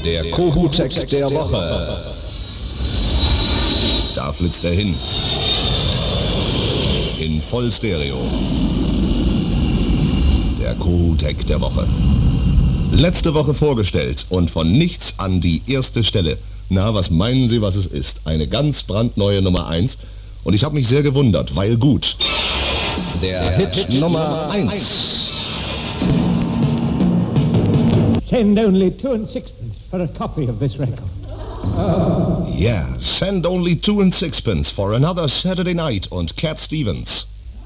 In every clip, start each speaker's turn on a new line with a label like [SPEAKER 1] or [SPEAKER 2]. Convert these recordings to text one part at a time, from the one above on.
[SPEAKER 1] Der Kohoutek der Woche. Da flitzt er hin. In Vollstereo. Der Kohoutek der Woche. Letzte Woche vorgestellt und von nichts an die erste Stelle. Na, was meinen Sie, was es ist? Eine ganz brandneue Nummer 1. Und ich habe mich sehr gewundert, weil gut. Der Hit Nummer 1.
[SPEAKER 2] Send only 2 and 6pence for a copy of this record.
[SPEAKER 1] Yeah, send only 2 and 6pence for another Saturday Night und Cat Stevens.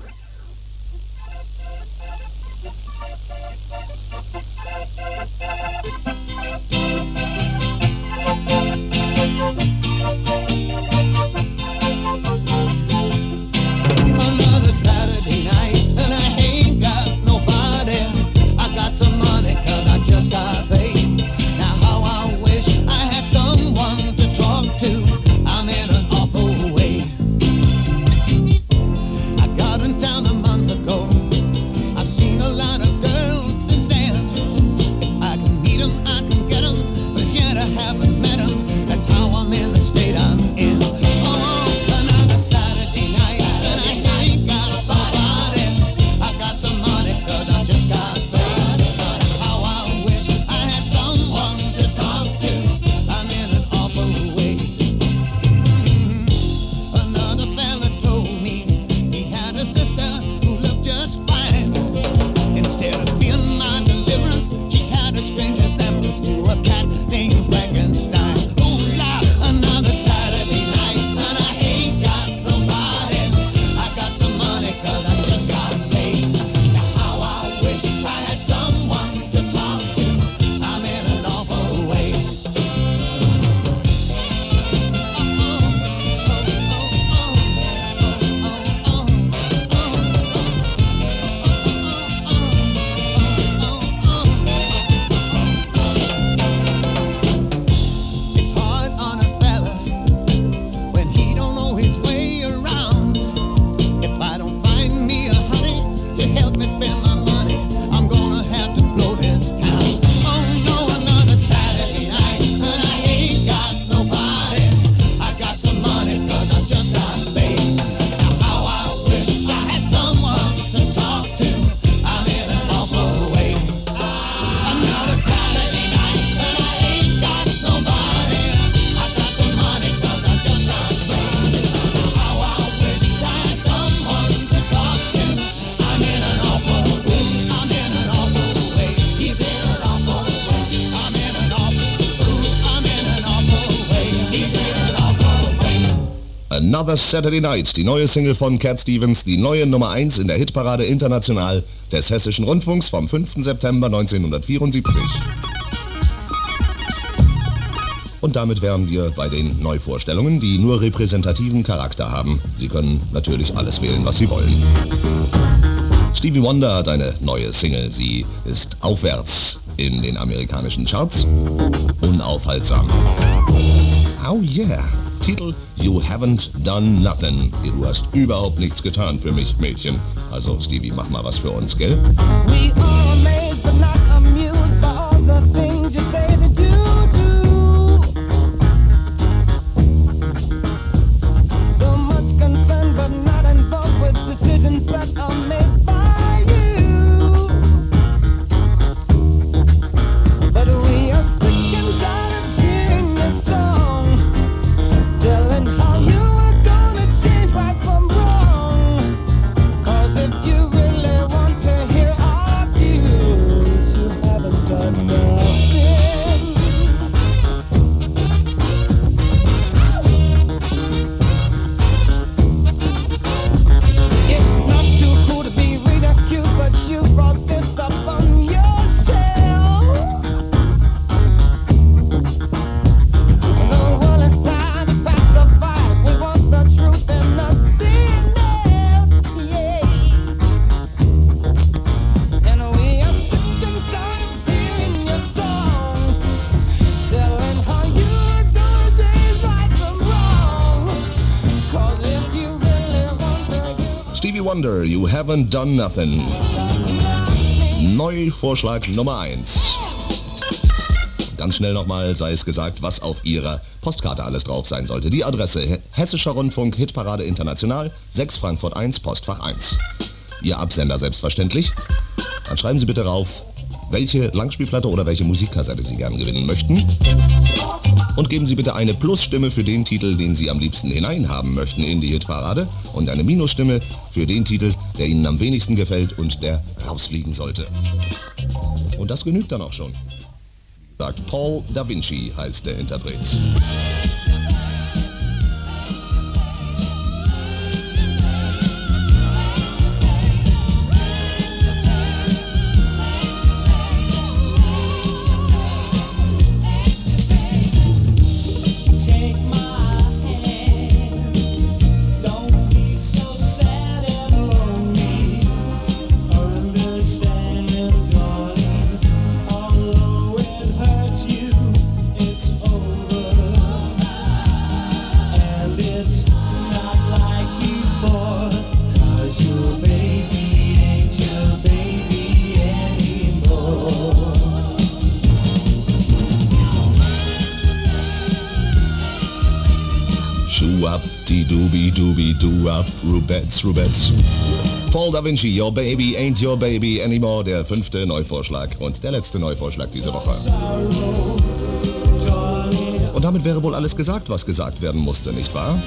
[SPEAKER 1] Another Saturday Night, die neue Single von Cat Stevens, die neue Nummer 1 in der Hitparade international des Hessischen Rundfunks vom 5. September 1974. Und damit wären wir bei den Neuvorstellungen, die nur repräsentativen Charakter haben. Sie können natürlich alles wählen, was Sie wollen. Stevie Wonder hat eine neue Single. Sie ist aufwärts in den amerikanischen Charts. Unaufhaltsam. Oh yeah. Titel You Haven't Done Nothing. Du hast überhaupt nichts getan für mich, Mädchen. Also Stevie, mach mal was für uns, gell?
[SPEAKER 3] We are amazed but not amused by all the things you say that you do. So much concerned but not involved with decisions that are made by you. But we are sick and tired of hearing this song, telling how you are gonna change right from wrong. 'Cause if you really want to hear our views, you haven't done nothing. It's not too cool to be ridiculed, but you brought this up on yourself. The world is tired of pacify. We want the truth and nothing else, yeah. And we are sick and tired of hearing your song, telling how you're gonna change right from wrong. 'Cause if you really want to hear
[SPEAKER 1] Stevie Wonder, You Haven't Done Nothing. Neuvorschlag Nummer 1. Ganz schnell nochmal sei es gesagt, was auf Ihrer Postkarte alles drauf sein sollte. Die Adresse: Hessischer Rundfunk, Hitparade International, 6 Frankfurt 1, Postfach 1. Ihr Absender selbstverständlich. Dann schreiben Sie bitte rauf, welche Langspielplatte oder welche Musikkassette Sie gerne gewinnen möchten. Und geben Sie bitte eine Plusstimme für den Titel, den Sie am liebsten hineinhaben möchten in die Hitparade, und eine Minusstimme für den Titel, der Ihnen am wenigsten gefällt und der rausfliegen sollte. Und das genügt dann auch schon. Sagt Paul Da Vinci heißt der Interpret. Shoo-up-di-dooby-dooby-doo-up, Rubettes. Paul Da Vinci, Your Baby Ain't Your Baby Anymore, der 5. Neuvorschlag und der letzte Neuvorschlag dieser Woche. Und damit wäre wohl alles gesagt, was gesagt werden musste, nicht wahr?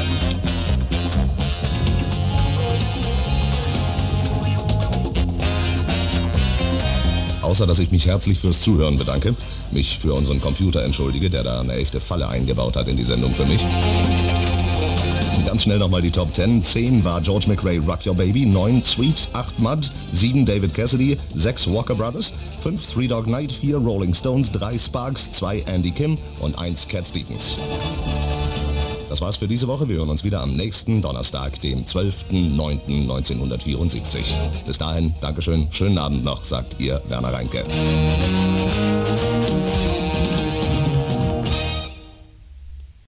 [SPEAKER 1] Außer dass ich mich herzlich fürs Zuhören bedanke, mich für unseren Computer entschuldige, der da eine echte Falle eingebaut hat in die Sendung für mich. Ganz schnell nochmal die Top 10. 10 war George McRae, Rock Your Baby, 9 Sweet, 8 Mud, 7 David Cassidy, 6 Walker Brothers, 5 Three Dog Night, 4 Rolling Stones, 3 Sparks, 2 Andy Kim und 1 Cat Stevens. Das war's für diese Woche. Wir hören uns wieder am nächsten Donnerstag, dem 12.09.1974. Bis dahin, Dankeschön, schönen Abend noch, sagt Ihr Werner Reinke.